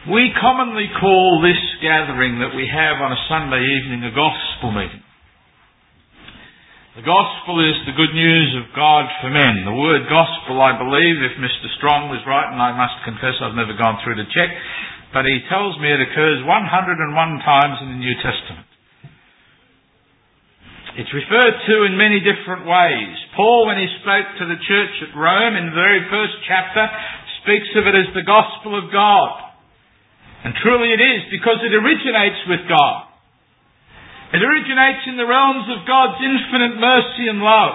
We commonly call this gathering that we have on a Sunday evening a gospel meeting. The gospel is the good news of God for men. The word gospel, I believe, if Mr. Strong was right, and I must confess I've never gone through to check, but he tells me it occurs 101 times in the New Testament. It's referred to in many different ways. Paul, when he spoke to the church at Rome in the very first chapter, speaks of it as the gospel of God. And truly it is, because it originates with God. It originates in the realms of God's infinite mercy and love.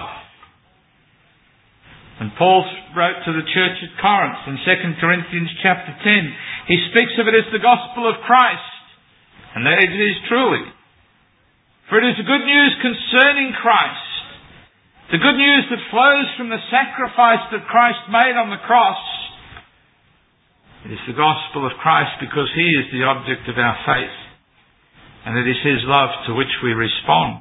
And Paul wrote to the church at Corinth in 2 Corinthians chapter 10, he speaks of it as the gospel of Christ. And that it is truly. For it is the good news concerning Christ. The good news that flows from the sacrifice that Christ made on the cross. It is the gospel of Christ because He is the object of our faith. And it is His love to which we respond.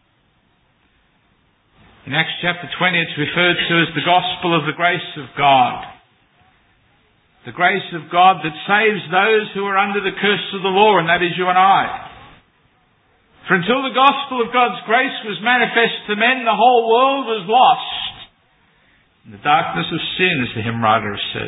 In Acts chapter 20 it's referred to as the gospel of the grace of God. The grace of God that saves those who are under the curse of the law, and that is you and I. For until the gospel of God's grace was manifest to men, the whole world was lost in the darkness of sin, as the hymn writer has said.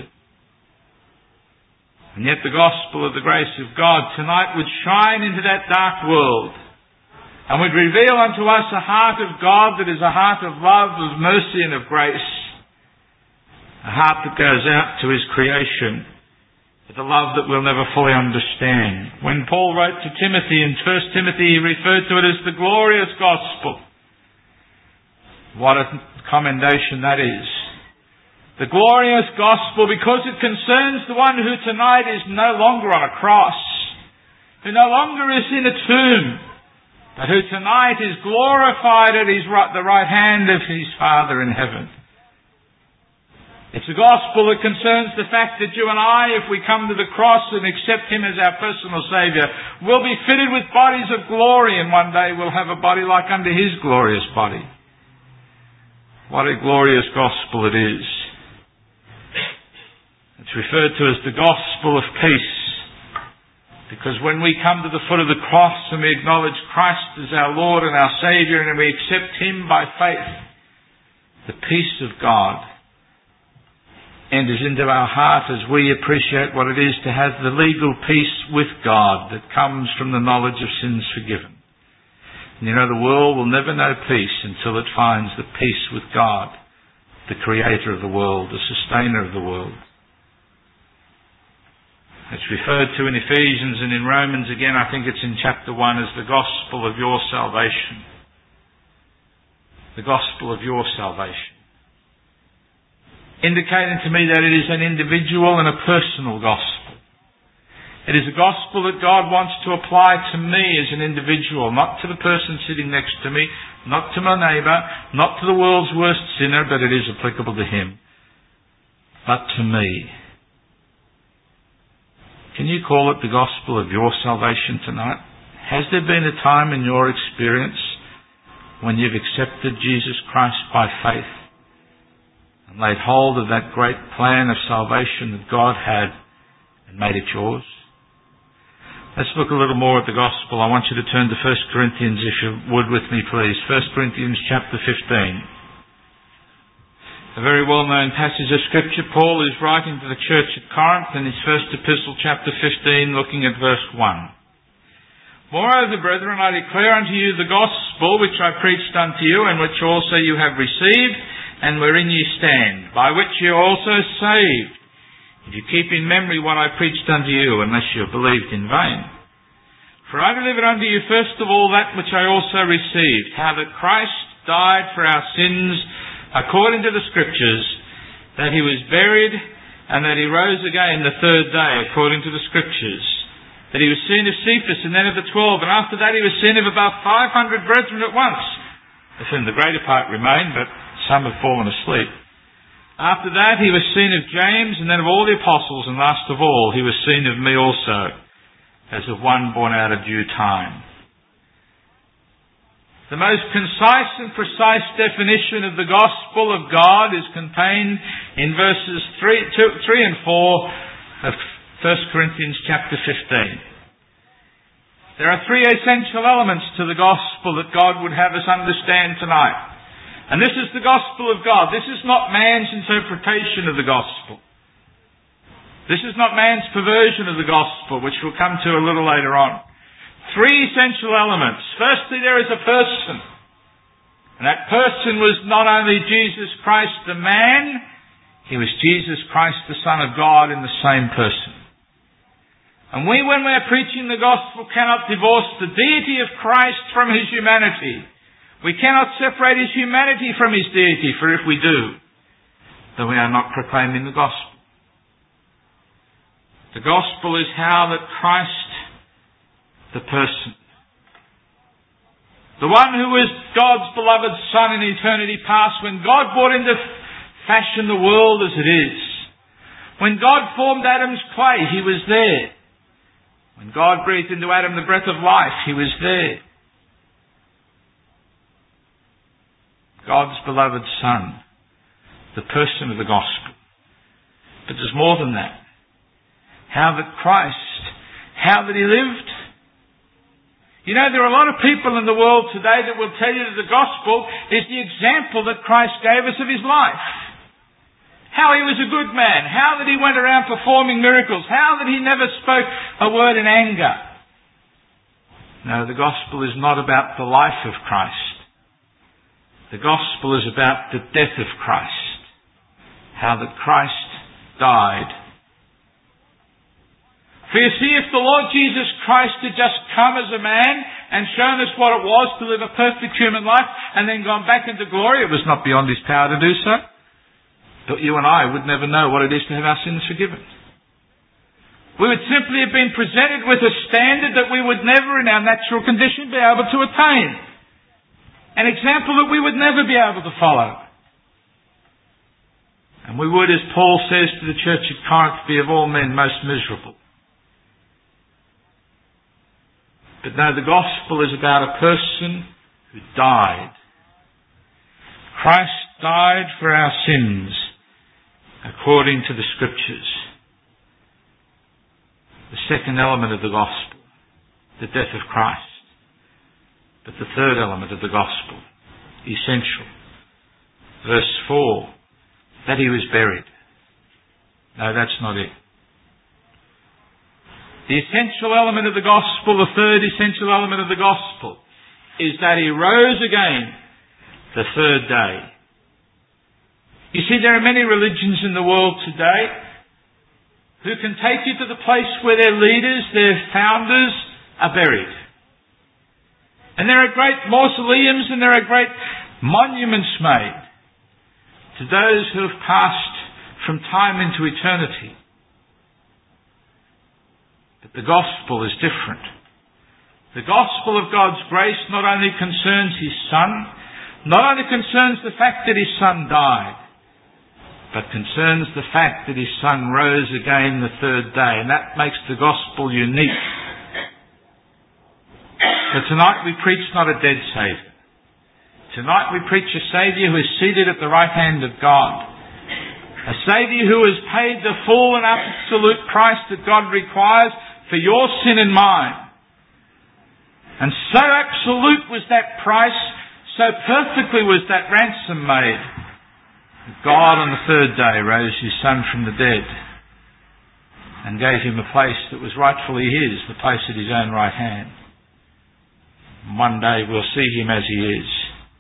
And yet the gospel of the grace of God tonight would shine into that dark world and would reveal unto us a heart of God that is a heart of love, of mercy and of grace. A heart that goes out to His creation with a love that we'll never fully understand. When Paul wrote to Timothy in 1 Timothy, he referred to it as the glorious gospel. What a commendation that is. The glorious gospel, because it concerns the one who tonight is no longer on a cross, who no longer is in a tomb, but who tonight is glorified at the right hand of His Father in heaven. It's a gospel that concerns the fact that you and I, if we come to the cross and accept Him as our personal Saviour, will be fitted with bodies of glory, and one day we'll have a body like unto His glorious body. What a glorious gospel it is. It's referred to as the gospel of peace, because when we come to the foot of the cross and we acknowledge Christ as our Lord and our Saviour and we accept Him by faith, the peace of God enters into our heart as we appreciate what it is to have the legal peace with God that comes from the knowledge of sins forgiven. And you know, the world will never know peace until it finds the peace with God, the Creator of the world, the Sustainer of the world. It's referred to in Ephesians and in Romans again, I think it's in chapter 1, as the gospel of your salvation. The gospel of your salvation. Indicating to me that it is an individual and a personal gospel. It is a gospel that God wants to apply to me as an individual, not to the person sitting next to me, not to my neighbour, not to the world's worst sinner, but it is applicable to him. But to me. Can you call it the gospel of your salvation tonight? Has there been a time in your experience when you've accepted Jesus Christ by faith and laid hold of that great plan of salvation that God had and made it yours? Let's look a little more at the gospel. I want you to turn to 1 Corinthians, if you would with me please. 1 Corinthians chapter 15. A very well-known passage of Scripture. Paul is writing to the church at Corinth in his first epistle, chapter 15, looking at verse 1. Moreover, brethren, I declare unto you the gospel which I preached unto you, and which also you have received, and wherein ye stand, by which ye are also saved, if you keep in memory what I preached unto you, unless you have believed in vain. For I delivered unto you first of all that which I also received, how that Christ died for our sins, according to the Scriptures, that He was buried, and that He rose again the third day, according to the Scriptures, that He was seen of Cephas, and then of the 12, and after that He was seen of about 500 brethren at once, of whom the greater part remain, but some have fallen asleep. After that He was seen of James, and then of all the apostles, and last of all He was seen of me also, as of one born out of due time. The most concise and precise definition of the gospel of God is contained in verses 3 and 4 of 1 Corinthians chapter 15. There are three essential elements to the gospel that God would have us understand tonight. And this is the gospel of God. This is not man's interpretation of the gospel. This is not man's perversion of the gospel, which we'll come to a little later on. Three essential elements. Firstly, there is a person. And that person was not only Jesus Christ the man, he was Jesus Christ the Son of God in the same person. And we, when we're preaching the gospel, cannot divorce the deity of Christ from his humanity. We cannot separate his humanity from his deity, for if we do, then we are not proclaiming the gospel. The gospel is how that Christ, the person, the one who was God's beloved Son in eternity past, when God brought into fashion the world as it is. When God formed Adam's clay, he was there. When God breathed into Adam the breath of life, he was there. God's beloved Son, the person of the gospel. But there's more than that. How that Christ, how that he lived. You know, there are a lot of people in the world today that will tell you that the gospel is the example that Christ gave us of his life. How he was a good man. How that he went around performing miracles. How that he never spoke a word in anger. No, the gospel is not about the life of Christ. The gospel is about the death of Christ. How that Christ died. For you see, if the Lord Jesus Christ had just come as a man and shown us what it was to live a perfect human life and then gone back into glory, it was not beyond his power to do so. But you and I would never know what it is to have our sins forgiven. We would simply have been presented with a standard that we would never in our natural condition be able to attain. An example that we would never be able to follow. And we would, as Paul says to the church at Corinth, be of all men most miserable. But no, the gospel is about a person who died. Christ died for our sins according to the Scriptures. The second element of the gospel, the death of Christ. But the third element of the gospel, essential. Verse 4, that he was buried. No, that's not it. The essential element of the gospel, the third essential element of the gospel, is that he rose again the third day. You see, there are many religions in the world today who can take you to the place where their leaders, their founders, are buried. And there are great mausoleums and there are great monuments made to those who have passed from time into eternity. But the gospel is different. The gospel of God's grace not only concerns his Son, not only concerns the fact that his Son died, but concerns the fact that his Son rose again the third day. And that makes the gospel unique. So tonight we preach not a dead Saviour. Tonight we preach a Saviour who is seated at the right hand of God. A Saviour who has paid the full and absolute price that God requires for your sin and mine. And so absolute was that price, so perfectly was that ransom made. God on the third day rose his Son from the dead and gave him a place that was rightfully his, the place at his own right hand. And one day we'll see him as he is.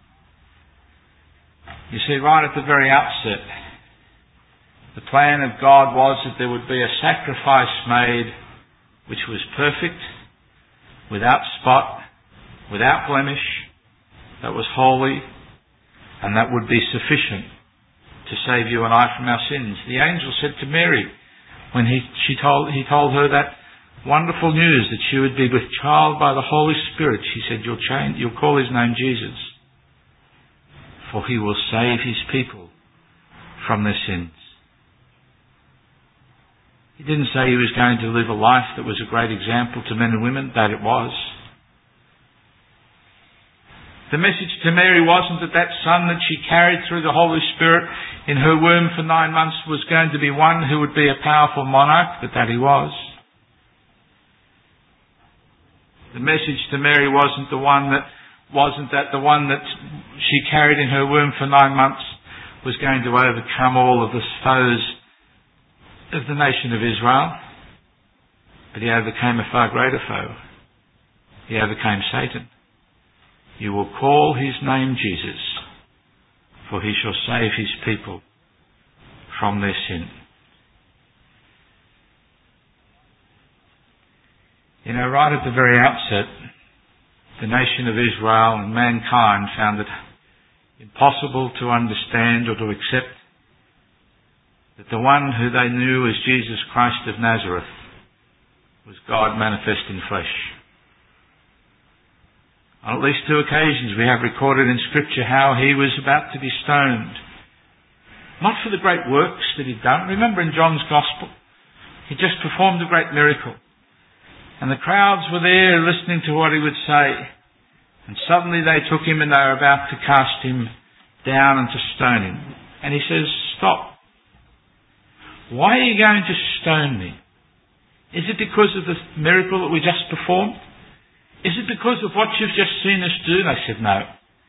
You see, right at the very outset, the plan of God was that there would be a sacrifice made which was perfect, without spot, without blemish, that was holy, and that would be sufficient to save you and I from our sins. The angel said to Mary, when he told her that wonderful news that she would be with child by the Holy Spirit, she said, you'll call his name Jesus, for he will save his people from their sins. He didn't say he was going to live a life that was a great example to men and women. That it was. The message to Mary wasn't that that son that she carried through the Holy Spirit in her womb for 9 months was going to be one who would be a powerful monarch, but that he was. The message to Mary wasn't the one that the one that she carried in her womb for 9 months was going to overcome all of the foes of the nation of Israel. But he overcame a far greater foe. He overcame Satan. You will call his name Jesus, for he shall save his people from their sin. You know, right at the very outset, the nation of Israel and mankind found it impossible to understand or to accept that the one who they knew as Jesus Christ of Nazareth was God manifest in flesh. On at least 2 occasions we have recorded in Scripture how he was about to be stoned. Not for the great works that he'd done. Remember in John's Gospel, he just performed a great miracle. And the crowds were there listening to what he would say. And suddenly they took him and they were about to cast him down and to stone him. And he says, "Stop. Why are you going to stone me? Is it because of the miracle that we just performed? Is it because of what you've just seen us do?" They said, "No.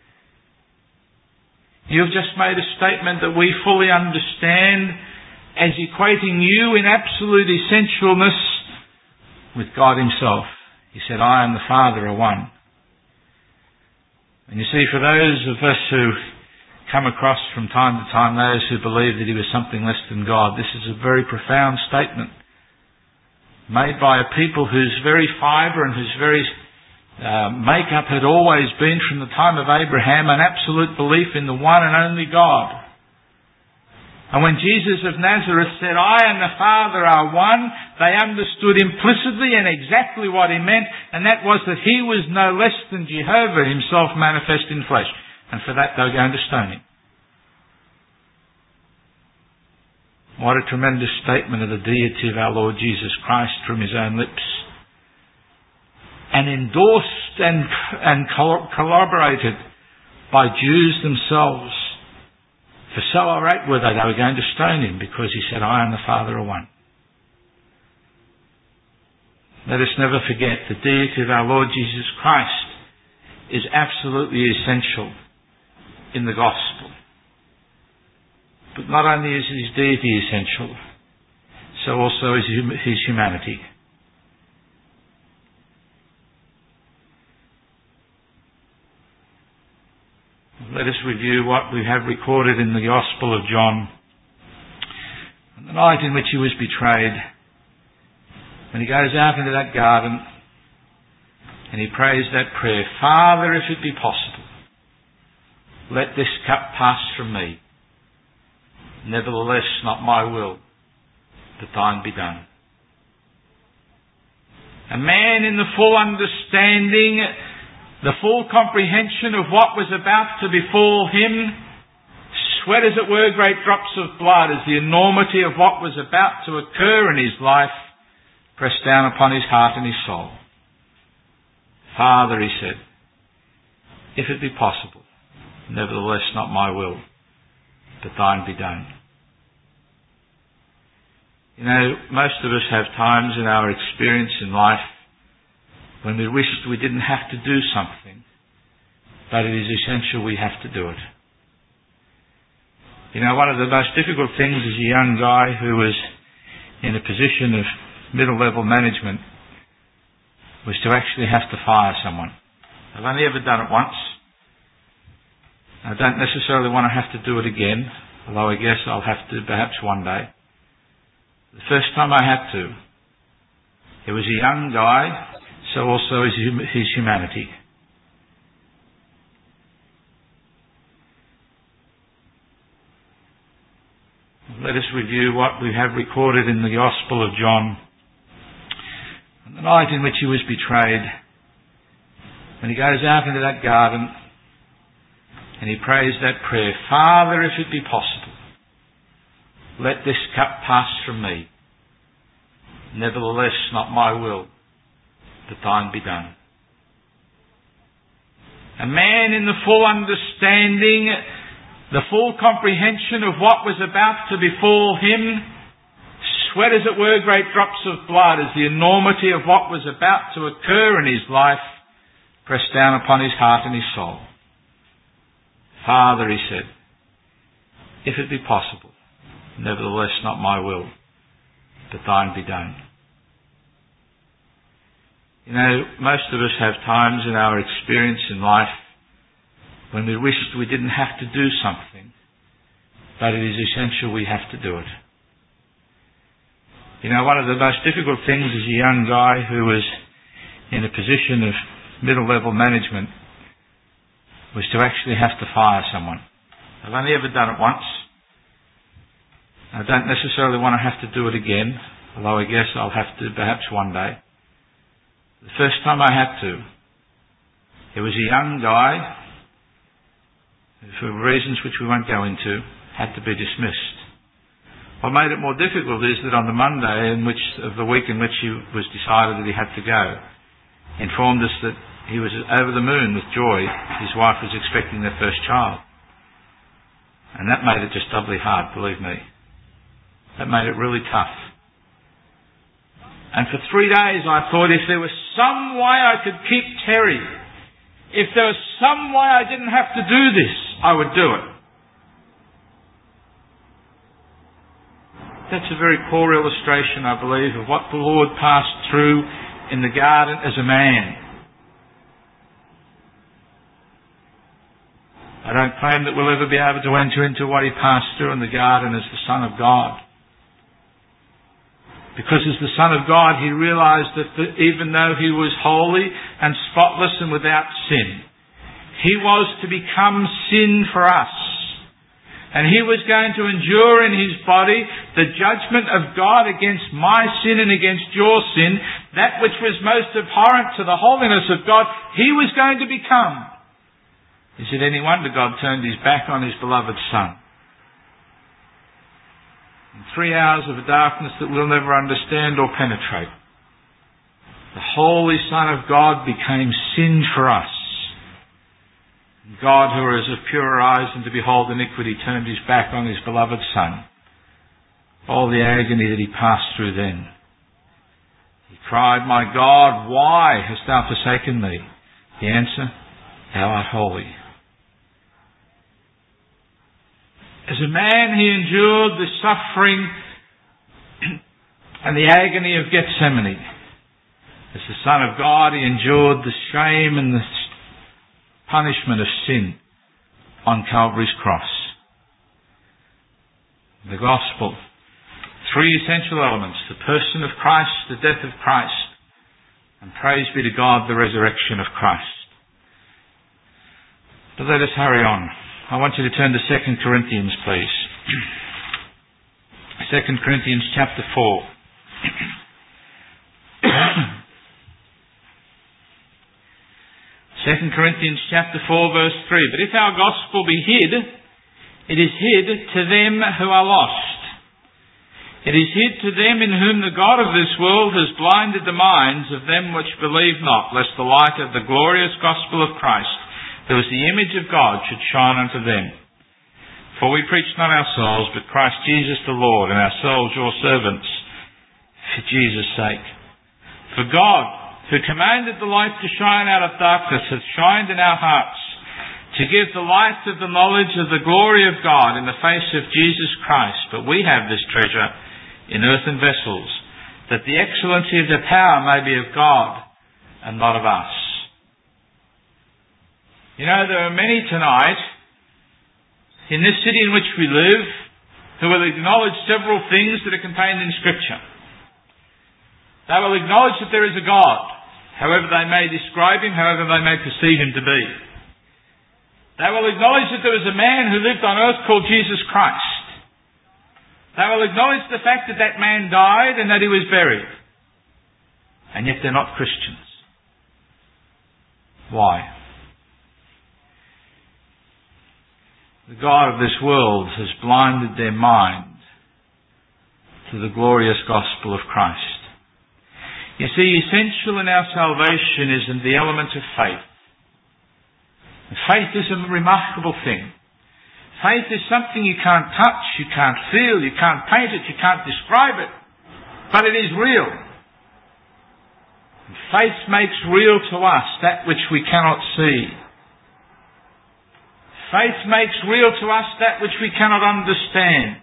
You've just made a statement that we fully understand as equating you in absolute essentialness with God himself." He said, "I and the Father are one." And you see, for those of us who come across from time to time those who believe that he was something less than God, this is a very profound statement made by a people whose very fibre and whose very makeup had always been from the time of Abraham an absolute belief in the one and only God. And when Jesus of Nazareth said, "I and the Father are one," they understood implicitly and exactly what he meant, and that was that he was no less than Jehovah himself manifest in flesh. And for that they were going to stone him. What a tremendous statement of the deity of our Lord Jesus Christ from his own lips. And endorsed and corroborated by Jews themselves. For so irate were they were going to stone him because he said, "I and the Father are one." Let us never forget the deity of our Lord Jesus Christ is absolutely essential in the gospel. But not only is his deity essential, so also is his humanity. Let us review what we have recorded in the Gospel of John. On the night in which he was betrayed, when he goes out into that garden and he prays that prayer, "Father, if it be possible, let this cup pass from me. Nevertheless, not my will, but thine be done." A man in the full understanding, the full comprehension of what was about to befall him, sweat as it were great drops of blood as the enormity of what was about to occur in his life pressed down upon his heart and his soul. "Father," he said, "if it be possible, nevertheless not my will, but thine be done." You know, most of us have times in our experience in life when we wished we didn't have to do something, but it is essential we have to do it. You know, one of the most difficult things as a young guy who was in a position of middle-level management was to actually have to fire someone. I've only ever done it once. I don't necessarily want to have to do it again, although I guess I'll have to perhaps one day. The first time I had to, he was a young guy, so also is his humanity. Let us review what we have recorded in the Gospel of John. On the night in which he was betrayed, when he goes out into that garden and he prays that prayer, "Father, if it be possible, let this cup pass from me. Nevertheless, not my will, but thine be done." A man in the full understanding, the full comprehension of what was about to befall him, sweat as it were great drops of blood as the enormity of what was about to occur in his life pressed down upon his heart and his soul. Father, he said, if it be possible, nevertheless not my will, but thine be done. You know, most of us have times in our experience in life when we wished we didn't have to do something, but it is essential we have to do it. You know, one of the most difficult things as a young guy who was in a position of middle-level management was to actually have to fire someone. I've only ever done it once. I don't necessarily want to have to do it again, although I guess I'll have to perhaps one day. The first time I had to, it was a young guy who, for reasons which we won't go into, had to be dismissed. What made it more difficult is that on the Monday of the week in which he was decided that he had to go, informed us that he was over the moon with joy. His wife was expecting their first child. And that made it just doubly hard, believe me. That made it really tough. And for 3 days I thought if there was some way I could keep Terry, if there was some way I didn't have to do this, I would do it. That's a very poor illustration, I believe, of what the Lord passed through in the garden as a man. I don't claim that we'll ever be able to enter into what he passed through in the garden as the Son of God. Because as the Son of God, he realised that even though he was holy and spotless and without sin, he was to become sin for us. And he was going to endure in his body the judgment of God against my sin and against your sin, that which was most abhorrent to the holiness of God, he was going to become. Is it any wonder God turned his back on his beloved Son? In 3 hours of a darkness that we'll never understand or penetrate, the Holy Son of God became sin for us. God, who is of purer eyes than to behold iniquity, turned his back on his beloved Son. All the agony that he passed through then. He cried, my God, why hast thou forsaken me? The answer, thou art holy. As a man, he endured the suffering and the agony of Gethsemane. As the Son of God, he endured the shame and the punishment of sin on Calvary's cross. The gospel, 3 essential elements: the person of Christ, the death of Christ, and praise be to God, the resurrection of Christ. But let us hurry on. I want you to turn to 2 Corinthians, please. 2 Corinthians chapter 4. 2 Corinthians chapter 4 verse 3. But if our gospel be hid, it is hid to them who are lost. It is hid to them in whom the God of this world has blinded the minds of them which believe not, lest the light of the glorious gospel of Christ, who is the image of God, should shine unto them. For we preach not ourselves, but Christ Jesus the Lord, and ourselves your servants, for Jesus' sake. For God, who commanded the light to shine out of darkness, hath shined in our hearts, to give the light of the knowledge of the glory of God in the face of Jesus Christ. But we have this treasure in earthen vessels, that the excellency of the power may be of God, and not of us. You know, there are many tonight in this city in which we live who will acknowledge several things that are contained in Scripture. They will acknowledge that there is a God, however they may describe him, however they may perceive him to be. They will acknowledge that there was a man who lived on earth called Jesus Christ. They will acknowledge the fact that that man died and that he was buried. And yet they're not Christians. Why? The God of this world has blinded their mind to the glorious gospel of Christ. You see, essential in our salvation is in the element of faith. And faith is a remarkable thing. Faith is something you can't touch, you can't feel, you can't paint it, you can't describe it. But it is real. And faith makes real to us that which we cannot see. Faith makes real to us that which we cannot understand.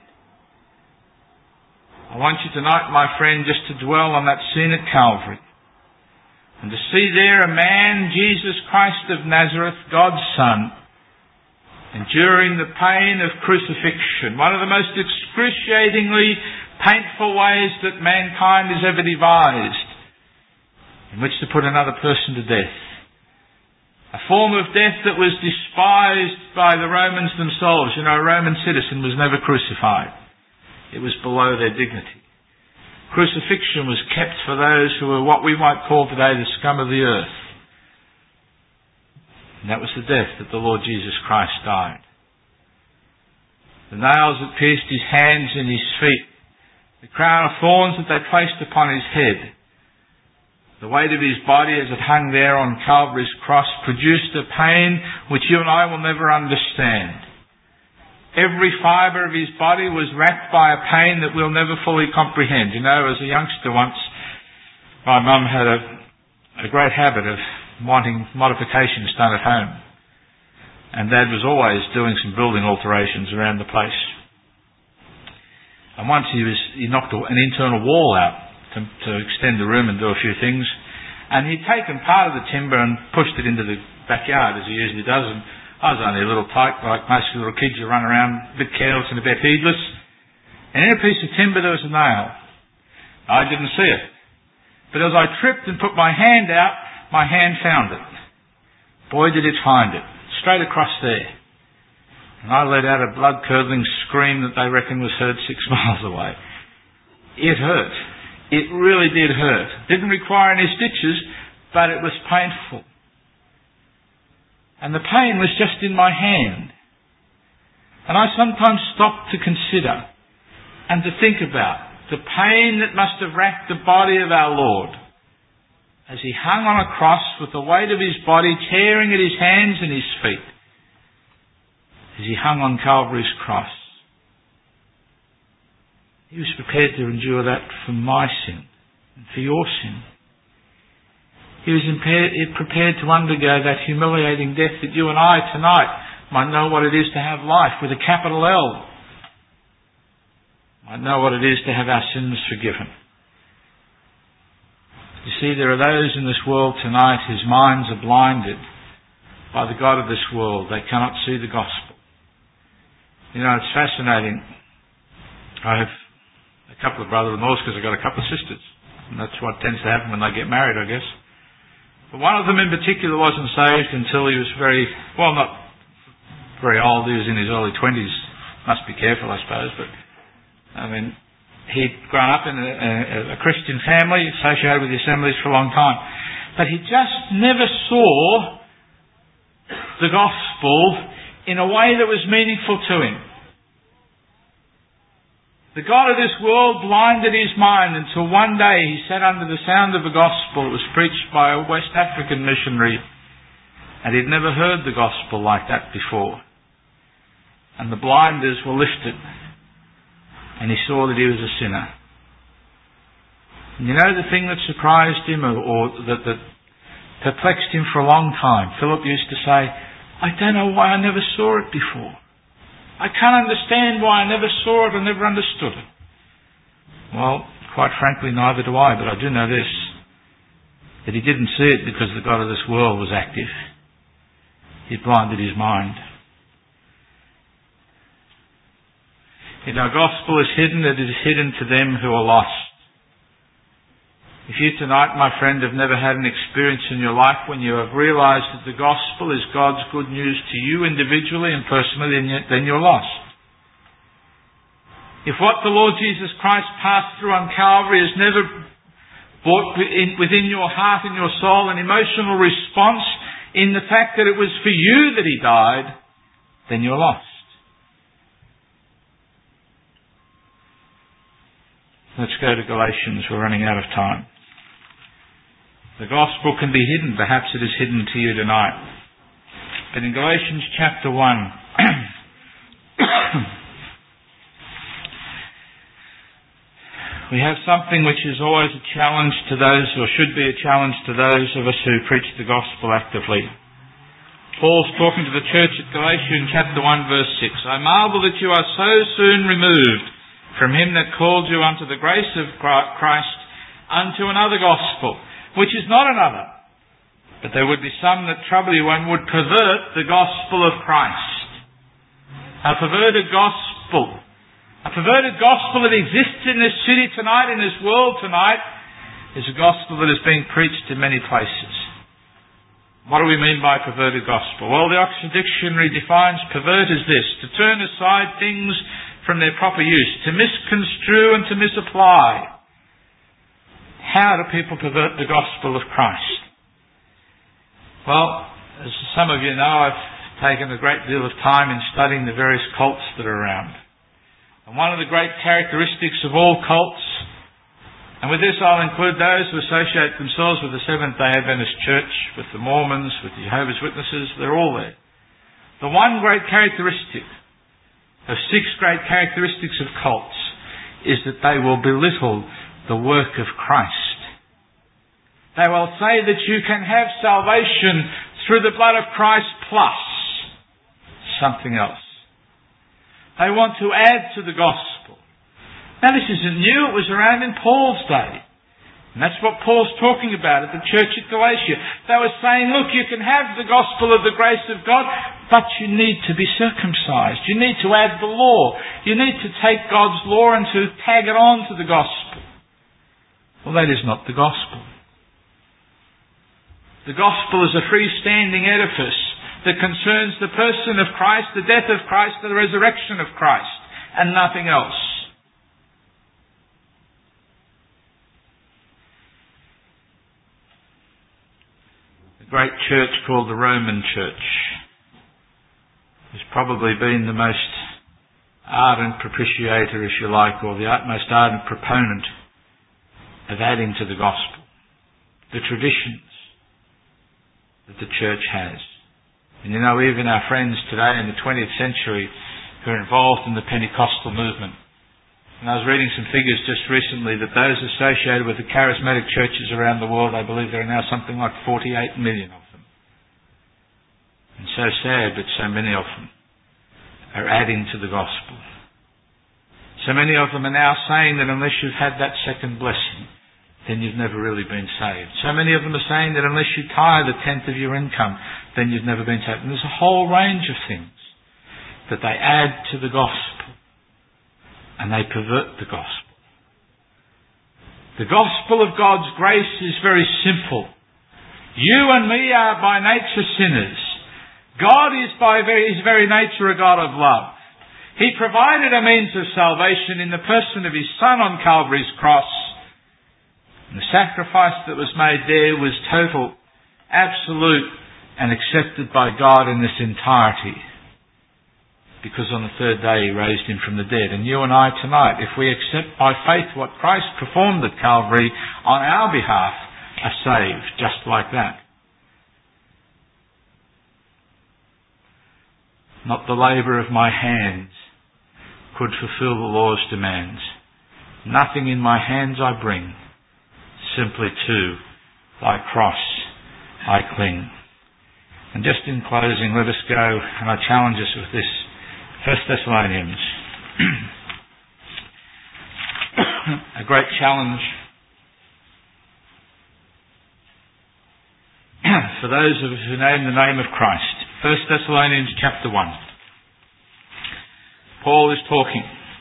I want you tonight, my friend, just to dwell on that scene at Calvary. And to see there a man, Jesus Christ of Nazareth, God's Son, enduring the pain of crucifixion, one of the most excruciatingly painful ways that mankind has ever devised, in which to put another person to death. A form of death that was despised by the Romans themselves. You know, a Roman citizen was never crucified. It was below their dignity. Crucifixion was kept for those who were what we might call today the scum of the earth. And that was the death that the Lord Jesus Christ died. The nails that pierced his hands and his feet, the crown of thorns that they placed upon his head, the weight of his body as it hung there on Calvary's cross produced a pain which you and I will never understand. Every fibre of his body was racked by a pain that we'll never fully comprehend. You know, as a youngster once, my mum had a great habit of wanting modifications done at home. And Dad was always doing some building alterations around the place. And once he knocked an internal wall out to extend the room and do a few things. And he'd taken part of the timber and pushed it into the backyard, as he usually does. And I was only a little tyke, like most little kids. You run around a bit careless and a bit heedless. And in a piece of timber there was a nail. I didn't see it. But as I tripped and put my hand out, my hand found it. Boy, did it find it. Straight across there. And I let out a blood-curdling scream that they reckon was heard 6 miles away. It hurt. It really did hurt. Didn't require any stitches, but it was painful. And the pain was just in my hand. And I sometimes stop to consider and to think about the pain that must have racked the body of our Lord as he hung on a cross with the weight of his body tearing at his hands and his feet, as he hung on Calvary's cross. He was prepared to endure that for my sin and for your sin. He was prepared to undergo that humiliating death that you and I tonight might know what it is to have life with a capital L. Might know what it is to have our sins forgiven. You see, there are those in this world tonight whose minds are blinded by the God of this world. They cannot see the gospel. You know, it's fascinating. I have a couple of brother-in-laws because I've got a couple of sisters. And that's what tends to happen when they get married, I guess. But one of them in particular wasn't saved until he was not very old. He was in his early 20s. Must be careful, I suppose. But, I mean, he'd grown up in a Christian family, associated with the Assemblies for a long time. But he just never saw the gospel in a way that was meaningful to him. The God of this world blinded his mind until one day he sat under the sound of a gospel that was preached by a West African missionary, and he'd never heard the gospel like that before. And the blinders were lifted, and he saw that he was a sinner. And you know the thing that surprised him or that perplexed him for a long time? Philip used to say, I don't know why I never saw it before. I can't understand why I never saw it or never understood it. Well, quite frankly, neither do I, but I do know this, that he didn't see it because the God of this world was active. He blinded his mind. If our gospel is hidden, it is hidden to them who are lost. If you tonight, my friend, have never had an experience in your life when you have realised that the gospel is God's good news to you individually and personally, then you're lost. If what the Lord Jesus Christ passed through on Calvary has never brought within your heart and your soul an emotional response in the fact that it was for you that he died, then you're lost. Let's go to Galatians. We're running out of time. The gospel can be hidden. Perhaps it is hidden to you tonight. But in Galatians chapter 1, we have something which is always a challenge to those, or should be a challenge to those of us who preach the gospel actively. Paul's talking to the church at Galatia in chapter 1 verse 6. I marvel that you are so soon removed from him that called you unto the grace of Christ unto another gospel, which is not another. But there would be some that trouble you and would pervert the gospel of Christ. A perverted gospel. A perverted gospel that exists in this city tonight, in this world tonight, is a gospel that is being preached in many places. What do we mean by perverted gospel? Well, the Oxford Dictionary defines pervert as this: to turn aside things from their proper use, to misconstrue and to misapply. How do people pervert the gospel of Christ? Well, as some of you know, I've taken a great deal of time in studying the various cults that are around. And one of the great characteristics of all cults, and with this I'll include those who associate themselves with the Seventh-day Adventist Church, with the Mormons, with the Jehovah's Witnesses, they're all there. The one great characteristic of 6 great characteristics of cults is that they will belittle the work of Christ. They will say that you can have salvation through the blood of Christ plus something else. They want to add to the gospel. Now this isn't new, it was around in Paul's day. And that's what Paul's talking about at the church at Galatia. They were saying, look, you can have the gospel of the grace of God, but you need to be circumcised. You need to add the law. You need to take God's law and to tag it on to the gospel. Well, that is not the gospel. The gospel is a freestanding edifice that concerns the person of Christ, the death of Christ, the resurrection of Christ, and nothing else. The great church called the Roman Church has probably been the most ardent propitiator, if you like, or the most ardent proponent of adding to the gospel, the traditions that the church has. And you know, even our friends today in the 20th century who are involved in the Pentecostal movement. And I was reading some figures just recently that those associated with the charismatic churches around the world, I believe there are now something like 48 million of them. And so sad, but so many of them are adding to the gospel. So many of them are now saying that unless you've had that second blessing, then you've never really been saved. So many of them are saying that unless you tithe 1/10 of your income, then you've never been saved. And there's a whole range of things that they add to the gospel. And they pervert the gospel. The gospel of God's grace is very simple. You and me are by nature sinners. God is by his very nature a God of love. He provided a means of salvation in the person of his Son on Calvary's cross. And the sacrifice that was made there was total, absolute, and accepted by God in its entirety. Because on the third day he raised him from the dead. And you and I tonight, if we accept by faith what Christ performed at Calvary on our behalf, are saved just like that. Not the labour of my hands could fulfill the law's demands. Nothing in my hands I bring, simply to thy cross I cling. And just in closing, let us go, and I challenge us with this. 1 Thessalonians. A great challenge for those of us who name the name of Christ. 1 Thessalonians chapter 1. Paul is talking.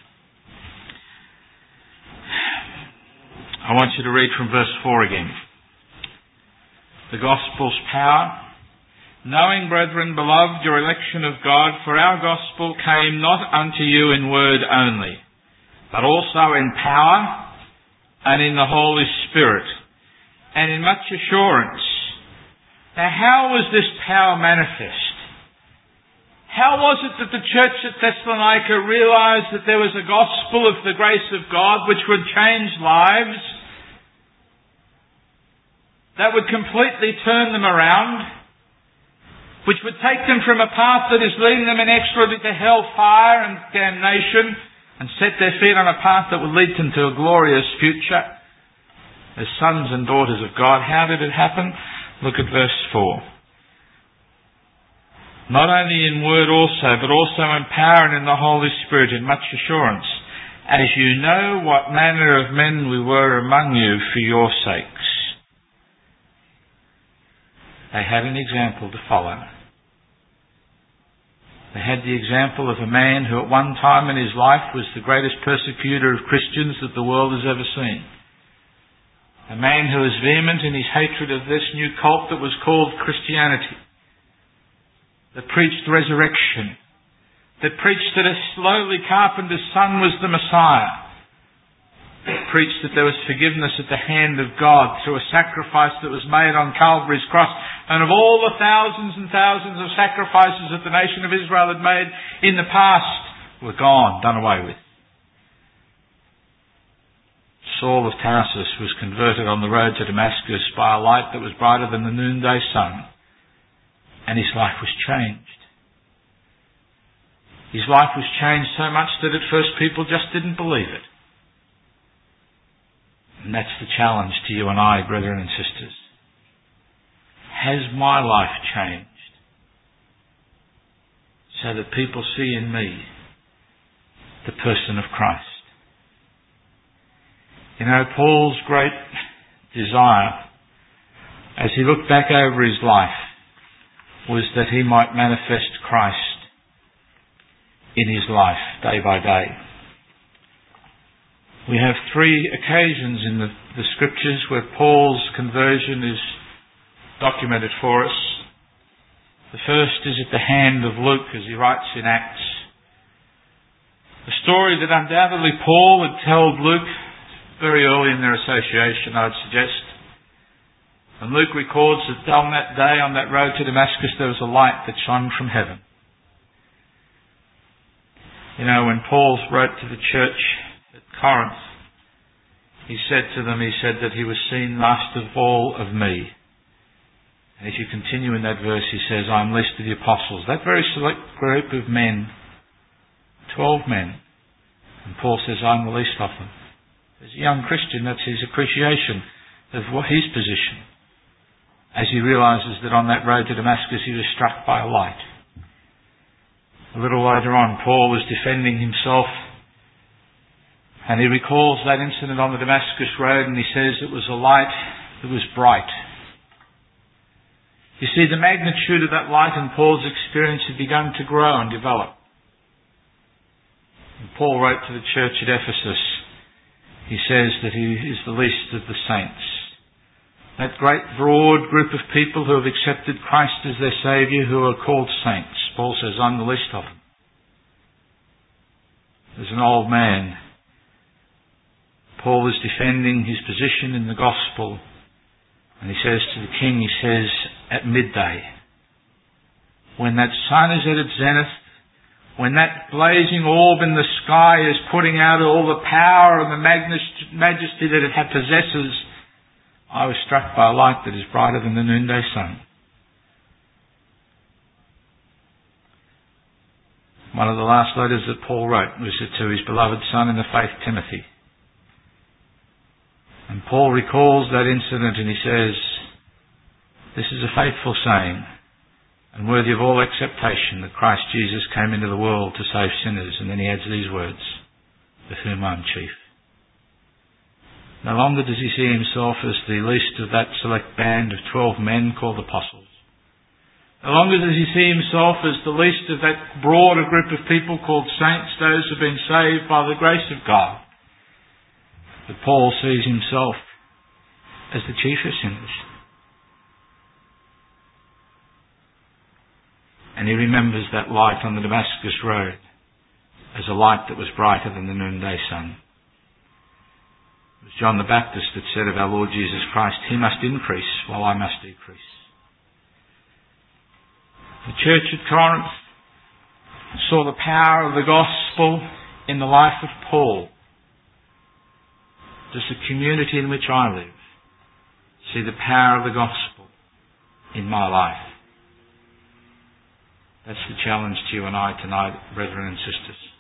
I want you to read from verse 4 again. The gospel's power. Knowing, brethren, beloved, your election of God, for our gospel came not unto you in word only, but also in power and in the Holy Spirit, and in much assurance. Now, how was this power manifest? How was it that the church at Thessalonica realized that there was a gospel of the grace of God which would change lives, that would completely turn them around? which would take them from a path that is leading them inexorably to hell, fire and damnation, and set their feet on a path that would lead them to a glorious future as sons and daughters of God. How did it happen? Look at verse 4. Not only in word also, but also in power and in the Holy Spirit, in much assurance, as you know what manner of men we were among you for your sakes. They had an example to follow. They had the example of a man who at one time in his life was the greatest persecutor of Christians that the world has ever seen. A man who was vehement in his hatred of this new cult that was called Christianity, that preached resurrection, that preached that a lowly carpenter's son was the Messiah, that preached that there was forgiveness at the hand of God through a sacrifice that was made on Calvary's cross, and of all the thousands and thousands of sacrifices that the nation of Israel had made in the past were gone, done away with. Saul of Tarsus was converted on the road to Damascus by a light that was brighter than the noonday sun, and his life was changed. His life was changed so much that at first people just didn't believe it. And that's the challenge to you and I, brethren and sisters. Has my life changed so that people see in me the person of Christ? You know, Paul's great desire, as he looked back over his life, was that he might manifest Christ in his life day by day. We have 3 occasions in the Scriptures where Paul's conversion is documented for us. The first is at the hand of Luke as he writes in Acts. A story that undoubtedly Paul had told Luke very early in their association, I would suggest. And Luke records that on that day, on that road to Damascus, there was a light that shone from heaven. You know, when Paul wrote to the church at Corinth, he said that he was seen last of all of me. And if you continue in that verse, he says, I am least of the apostles. That very select group of men, 12 men, and Paul says, I'm the least of them. As a young Christian, that's his appreciation of his position, as he realises that on that road to Damascus he was struck by a light. A little later on, Paul was defending himself, and he recalls that incident on the Damascus road, and he says it was a light that was bright. You see, the magnitude of that light in Paul's experience had begun to grow and develop. And Paul wrote to the church at Ephesus. He says that he is the least of the saints. That great broad group of people who have accepted Christ as their Saviour, who are called saints. Paul says, I'm the least of them. As an old man, Paul is defending his position in the gospel, and he says to the king, he says, at midday, when that sun is at its zenith, when that blazing orb in the sky is putting out all the power and the majesty that it possesses, I was struck by a light that is brighter than the noonday sun. One of the last letters that Paul wrote was to his beloved son in the faith, Timothy. And Paul recalls that incident and he says, this is a faithful saying and worthy of all acceptation that Christ Jesus came into the world to save sinners. And then he adds these words, of whom I am chief. No longer does he see himself as the least of that select band of 12 men called apostles. No longer does he see himself as the least of that broader group of people called saints, those who have been saved by the grace of God. But Paul sees himself as the chief of sinners. And he remembers that light on the Damascus road as a light that was brighter than the noonday sun. It was John the Baptist that said of our Lord Jesus Christ, he must increase while I must decrease. The church at Corinth saw the power of the gospel in the life of Paul. Does the community in which I live see the power of the gospel in my life? That's the challenge to you and I tonight, brethren and sisters.